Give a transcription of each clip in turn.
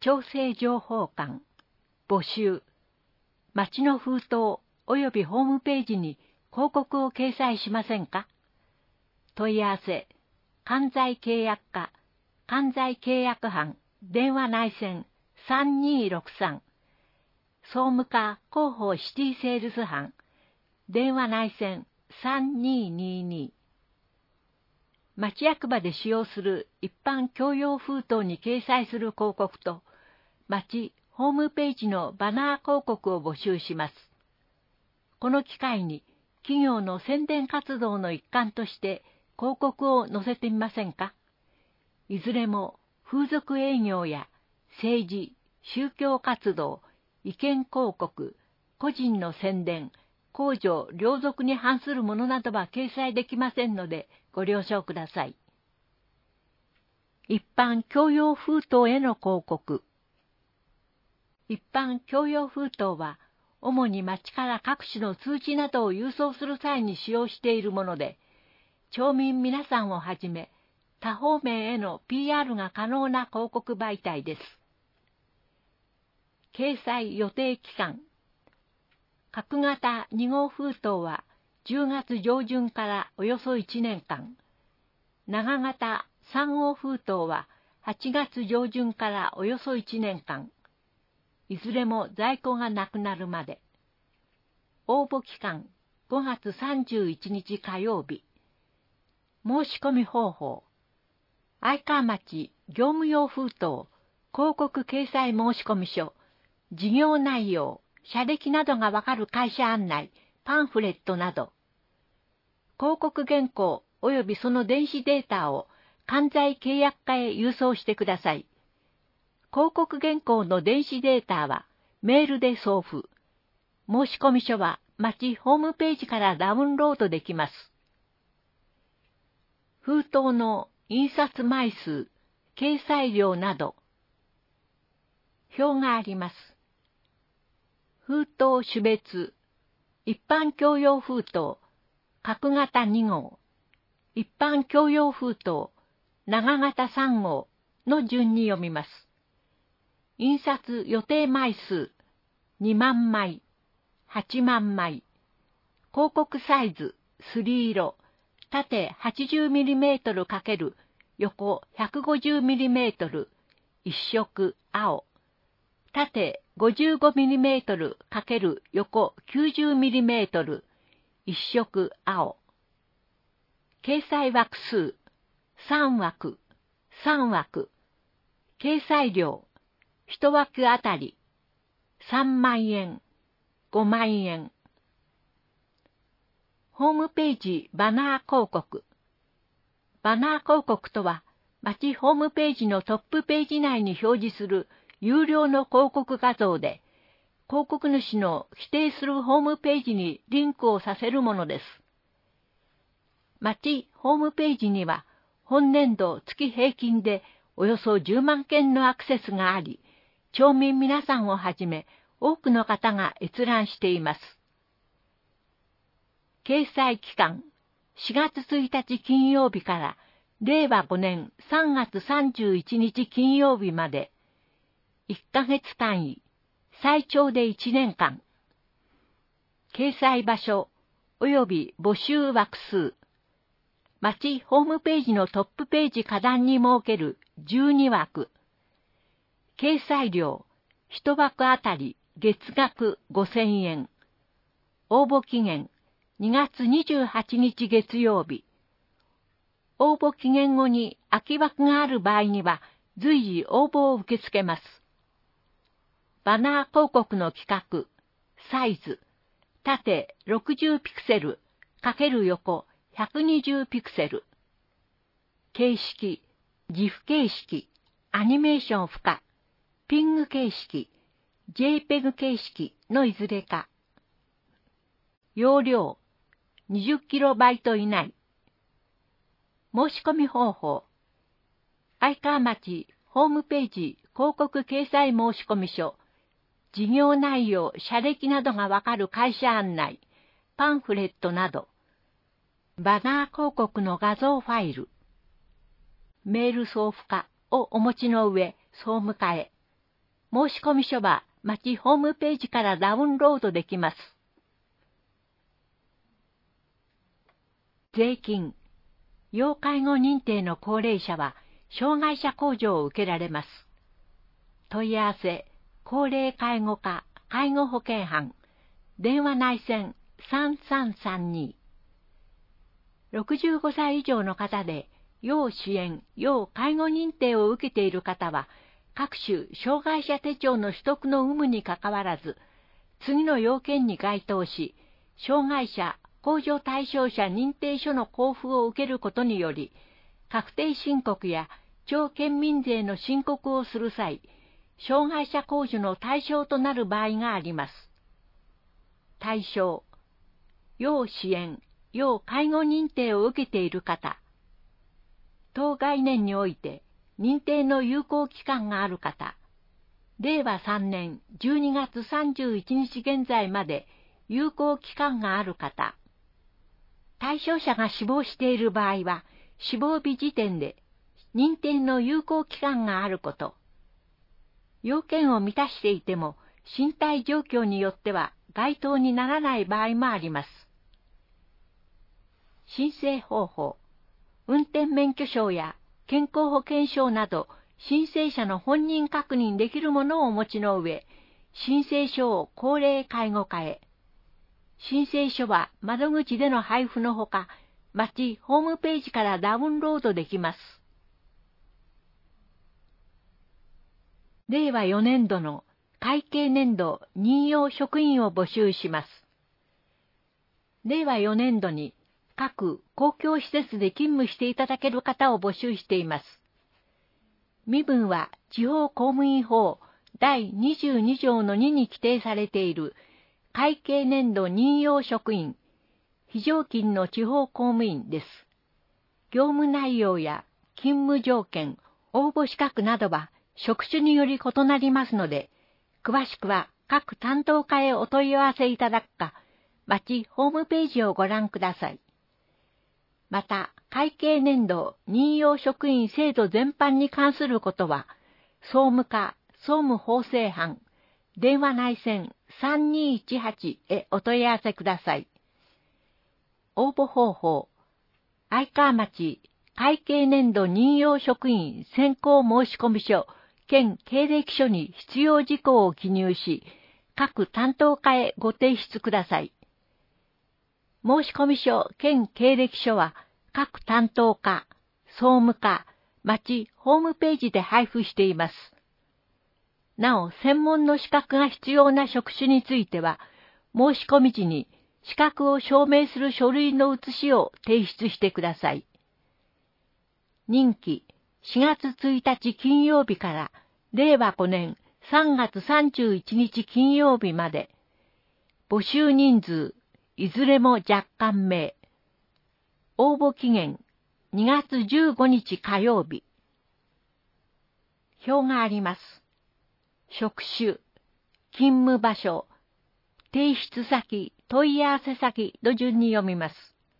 調整情報館、募集、町の封筒及びホームページに広告を掲載しませんか？問い合わせ、関西契約課、関西契約班、電話内線3263、総務課広報シティセールス班、電話内線3222。町役場で使用する一般共用封筒に掲載する広告と、町ホームページのバナー広告を募集します。この機会に企業の宣伝活動の一環として広告を載せてみませんか？いずれも風俗営業や政治、宗教活動、意見広告、個人の宣伝、公序良俗に反するものなどは掲載できませんのでご了承ください。一般共用封筒への広告。一般共用封筒は、主に町から各種の通知などを郵送する際に使用しているもので、町民皆さんをはじめ、他方面への PR が可能な広告媒体です。掲載予定期間。角型2号封筒は10月上旬からおよそ1年間。長型3号封筒は8月上旬からおよそ1年間。いずれも在庫がなくなるまで。応募期間5月31日火曜日。申し込み方法。愛川町業務用封筒、広告掲載申込書、事業内容、社歴などがわかる会社案内、パンフレットなど。広告原稿及びその電子データを関西契約課へ郵送してください。広告原稿の電子データはメールで送付。申込書は町ホームページからダウンロードできます。封筒の印刷枚数、掲載量など。表があります。封筒種別、一般共用封筒、角型2号、一般共用封筒、長型3号の順に読みます。印刷予定枚数、2万枚、8万枚、広告サイズ、3色、縦 80mm× 横 150mm、一色青、縦 55mm× 横 90mm、一色青。掲載枠数、3枠、3枠。掲載料、1枠あたり、3万円、5万円。ホームページバナー広告。バナー広告とは、町ホームページのトップページ内に表示する有料の広告画像で、広告主の指定するホームページにリンクをさせるものです。町ホームページには、本年度月平均でおよそ10万件のアクセスがあり、町民皆さんをはじめ多くの方が閲覧しています。掲載期間、4月1日金曜日から令和5年3月31日金曜日まで、1ヶ月単位、最長で1年間。掲載場所及び募集枠数。町ホームページのトップページ下段に設ける12枠。掲載料、1枠あたり月額5000円。応募期限、2月28日月曜日。応募期限後に空き枠がある場合には随時応募を受け付けます。バナー広告の規格、サイズ、縦60ピクセル×横120ピクセル。形式、GIF 形式、アニメーション付加、ピング形式、JPEG 形式のいずれか。容量、20KB 以内。申し込み方法。愛川町ホームページ広告掲載申込書、事業内容、社歴などがわかる会社案内、パンフレットなど。バナー広告の画像ファイル。メール送付課をお持ちの上、総務課へ。 申込書は町ホームページからダウンロードできます。税金。要介護認定の高齢者は、障害者控除を受けられます。問い合わせ、高齢介護課、介護保険班、電話内線3332。65歳以上の方で、要支援、要介護認定を受けている方は、各種障害者手帳の取得の有無にかかわらず、次の要件に該当し、障害者控除対象者認定書の交付を受けることにより、確定申告や町県民税の申告をする際、障害者控除の対象となる場合があります。対象、要支援、要介護認定を受けている方、当概念において認定の有効期間がある方、令和3年12月31日現在まで有効期間がある方、対象者が死亡している場合は、死亡日時点で認定の有効期間があること、要件を満たしていても身体状況によっては該当にならない場合もあります。申請方法、運転免許証や健康保険証など申請者の本人確認できるものをお持ちの上、申請書を高齢介護課へ。申請書は窓口での配布のほか、町ホームページからダウンロードできます。令和4年度の会計年度任用職員を募集します。令和4年度に各公共施設で勤務していただける方を募集しています。身分は地方公務員法第22条の2に規定されている会計年度任用職員、非常勤の地方公務員です。業務内容や勤務条件、応募資格などは職種により異なりますので、詳しくは各担当課へお問い合わせいただくか、町ホームページをご覧ください。また、会計年度任用職員制度全般に関することは、総務課総務法制班、電話内線3218へお問い合わせください。応募方法、愛川町会計年度任用職員選考申込書兼経歴書に必要事項を記入し、各担当課へご提出ください。申込書兼経歴書は各担当課、総務課、町ホームページで配布しています。なお、専門の資格が必要な職種については、申込時に資格を証明する書類の写しを提出してください。任期4月1日金曜日から令和5年3月31日金曜日まで、募集人数、いずれも若干名。応募期限、2月15日火曜日。表があります。職種、勤務場所、提出先、問い合わせ先の順に読みます。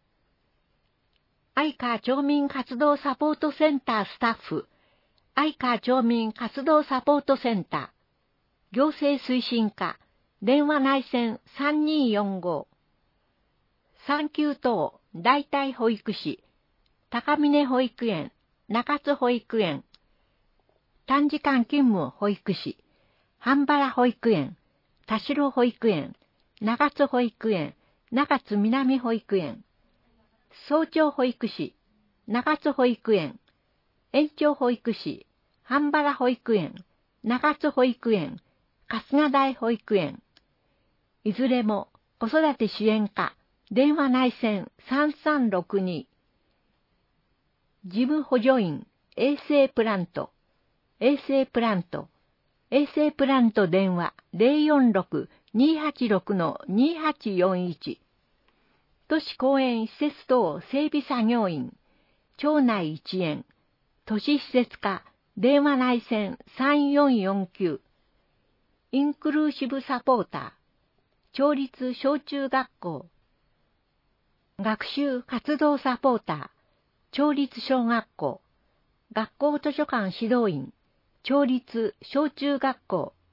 愛川町民活動サポートセンタースタッフ、愛川町民活動サポートセンター、行政推進課、電話内線3245、産休等代替保育士、高峰保育園、中津保育園、短時間勤務保育士、半原保育園、田代保育園、中津保育園、中津南保育園、早朝保育士、中津保育園、延長保育士、半原保育園、中津保育園、春日台保育園、いずれも子育て支援課、電話内線3362、事務補助員、衛生プラント、衛生プラント、衛生プラント電話 046-286-2841、都市公園施設等整備作業員、町内一円、都市施設課、電話内線3449、インクルーシブサポーター、町立小中学校、学習活動サポーター、町立小学校、学校図書館指導員、町立小中学校、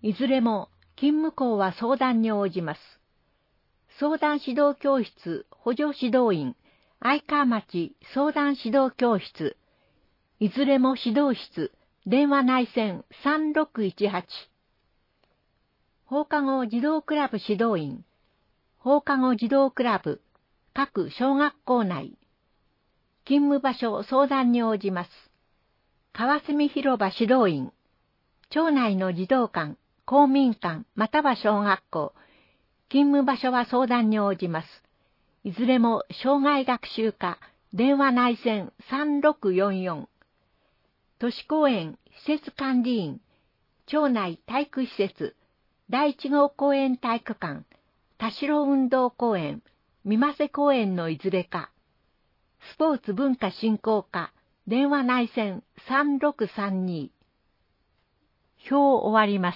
いずれも勤務校は相談に応じます。相談指導教室補助指導員、愛川町相談指導教室、いずれも指導室、電話内線3618。放課後児童クラブ指導員、放課後児童クラブ、各小学校内。勤務場所相談に応じます。川澄広場指導員、町内の児童館、公民館または小学校、勤務場所は相談に応じます。いずれも障害学習課、電話内線3644。都市公園施設管理員、町内体育施設、第一号公園体育館、田代運動公園、三瀬公園のいずれか、スポーツ文化振興課、電話内線3632。表終わります。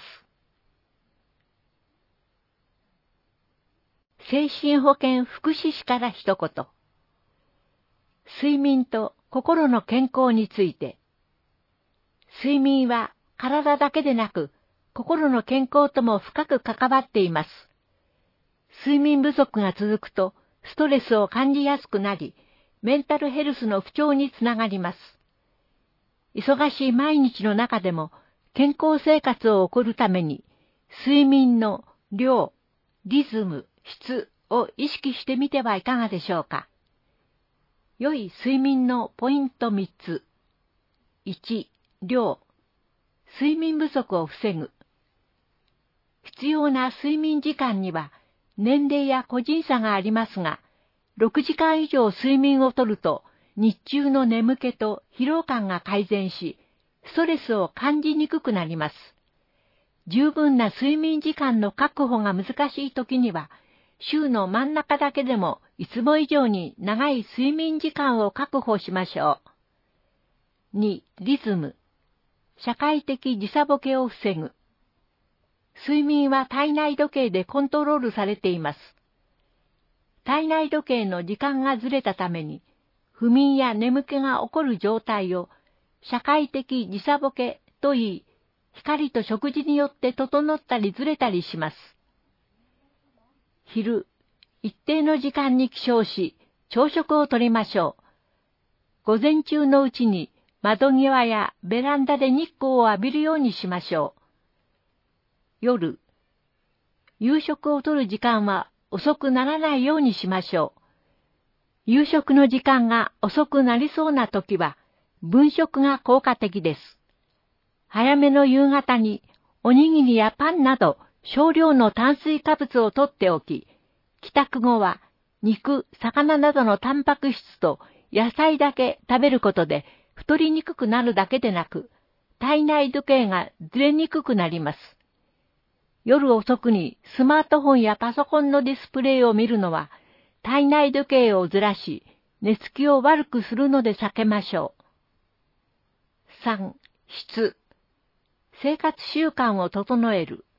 精神保健福祉士から一言。睡眠と心の健康について。睡眠は体だけでなく、心の健康とも深く関わっています。睡眠不足が続くと、ストレスを感じやすくなり、メンタルヘルスの不調につながります。忙しい毎日の中でも、健康生活を送るために、睡眠の量、リズム、質を意識してみてはいかがでしょうか。良い睡眠のポイント3つ。1、量。睡眠不足を防ぐ。必要な睡眠時間には年齢や個人差がありますが、6時間以上睡眠をとると日中の眠気と疲労感が改善し、ストレスを感じにくくなります。十分な睡眠時間の確保が難しい時には、週の真ん中だけでもいつも以上に長い睡眠時間を確保しましょう。2、リズム。社会的時差ボケを防ぐ。睡眠は体内時計でコントロールされています。体内時計の時間がずれたために、不眠や眠気が起こる状態を社会的時差ボケといい、光と食事によって整ったりずれたりします。昼、一定の時間に起床し、朝食をとりましょう。午前中のうちに窓際やベランダで日光を浴びるようにしましょう。夜、夕食をとる時間は遅くならないようにしましょう。夕食の時間が遅くなりそうな時は、分食が効果的です。早めの夕方におにぎりやパンなど少量の炭水化物をとっておき、帰宅後は肉、魚などのタンパク質と野菜だけ食べることで太りにくくなるだけでなく、体内時計がずれにくくなります。夜遅くにスマートフォンやパソコンのディスプレイを見るのは、体内時計をずらし、寝つきを悪くするので避けましょう。3、質。生活習慣を整える。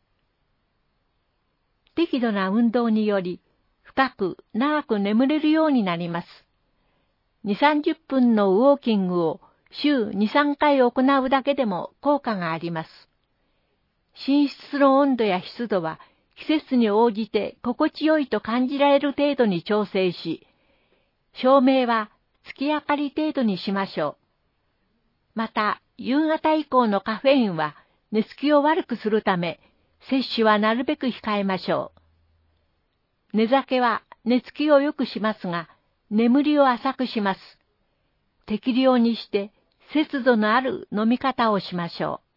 適度な運動により、深く長く眠れるようになります。2、30分のウォーキングを週2、3回行うだけでも効果があります。寝室の温度や湿度は季節に応じて心地よいと感じられる程度に調整し、照明は月明かり程度にしましょう。また、夕方以降のカフェインは寝つきを悪くするため、摂取はなるべく控えましょう。寝酒は寝つきを良くしますが、眠りを浅くします。適量にして節度のある飲み方をしましょう。